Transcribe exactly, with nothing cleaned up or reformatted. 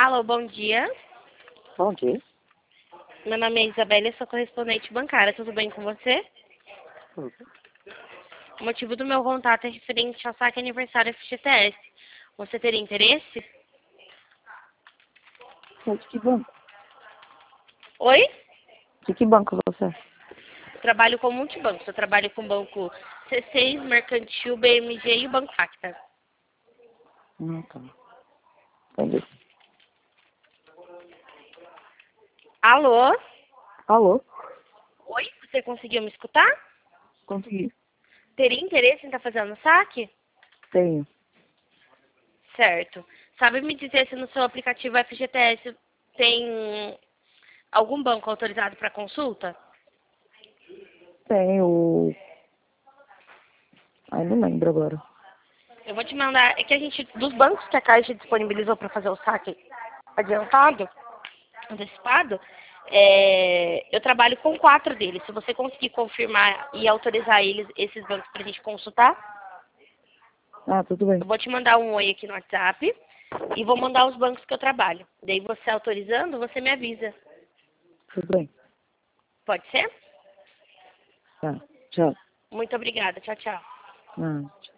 Alô, bom dia. Bom dia. Meu nome é Isabela, eu sou correspondente bancária. Tudo bem com você? Tudo. O motivo do meu contato é referente ao saque aniversário F G T S. Você teria interesse? De que banco? Oi? De que banco você é? Eu trabalho com multibancos. Eu trabalho com o banco C seis, Mercantil, B M G e o Banco Facta. Não, tá. Entendi. Alô? Alô? Oi? Você conseguiu me escutar? Consegui. Teria interesse em estar fazendo saque? Tenho. Certo. Sabe me dizer se no seu aplicativo F G T S tem algum banco autorizado para consulta? Tenho. Ai, não lembro agora. Eu vou te mandar. É que a gente, dos bancos que a Caixa disponibilizou para fazer o saque adiantado, antecipado, é, eu trabalho com quatro deles. Se você conseguir confirmar e autorizar eles, esses bancos para a gente consultar, Ah, tudo bem. eu vou te mandar um oi aqui no WhatsApp e vou mandar os bancos que eu trabalho. Daí você autorizando, você me avisa. Tudo bem. Pode ser? Tá. Tchau. Muito obrigada. Tchau, tchau. Ah, tchau.